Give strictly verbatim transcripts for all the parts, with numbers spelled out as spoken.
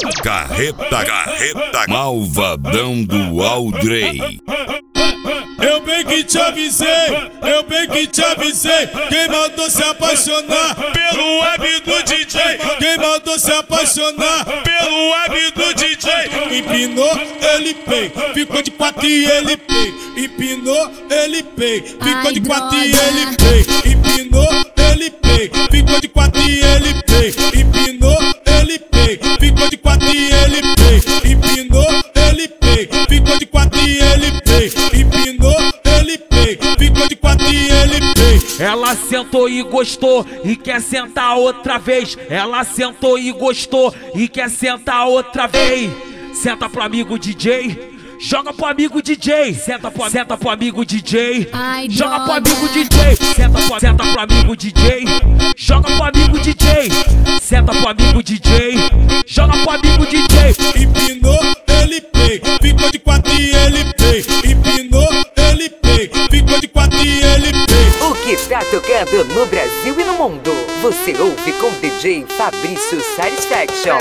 Carreta, carreta, malvadão do Aldrey. Eu bem que te avisei, eu bem que te avisei. Quem mandou se apaixonar pelo web do D J? Quem mandou se apaixonar pelo web do D J? Empinou, ele pei, ficou de quatro e ele pei. Empinou, ele pei, ficou de quatro e ele pei. Empinou, ele pei, ficou de quatro e ele pei. Empinou, ele pei, ficou de quatro e ele pei. Empinou, ele pei, ficou de quatro e ele pei. Empinou, ele pei, ficou de quatro e ele pei. Ela sentou e gostou e quer sentar outra vez. Ela sentou e gostou e quer sentar outra vez. Senta pro amigo D J, joga pro amigo D J. Senta pro, senta pro amigo D J, joga pro amigo D J. Senta pro, senta pro amigo D J, joga pro amigo D J. Senta pro amigo D J, joga pro amigo D J. Empinou, ele pei, ficou de quatro e ele pei. Empinou, ele pei, ficou de quatro e ele pei. O que tá tocando no Brasil e no mundo, você ouve com D J Fabrício Satisfaction.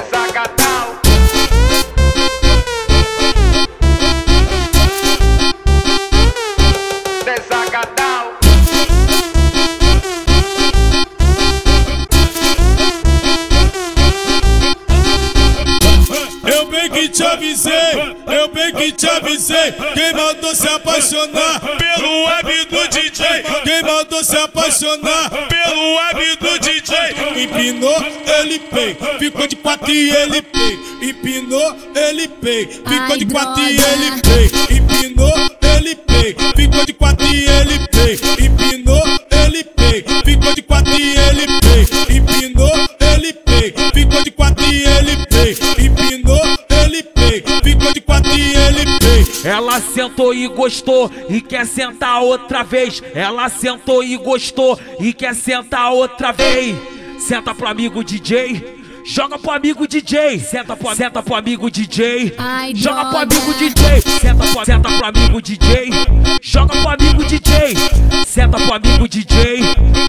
Eu bem que te avisei, eu bem que te avisei. Quem mandou se apaixonar pelo web do D J? Quem mandou se apaixonar pelo web do D J? Empinou, ele pei, ficou de quatro e ele pei. Empinou, ele pei, ficou de quatro e ele pei. Empinou, ele pei, ficou de quatro e ele pei. Empinou, ele pei, ficou de quatro e ele pei. Empinou, ele pei, ficou de quatro e ele pei. Empinou, ele pei, ficou de quatro e ele pei. Ela sentou e gostou e quer sentar outra vez. Ela sentou e gostou e quer sentar outra vez. Senta pro amigo D J, joga pro amigo D J. Senta pro, senta pro amigo D J, joga pro amigo D J. Senta pro, senta pro amigo D J, joga pro amigo D J. Senta pro amigo D J,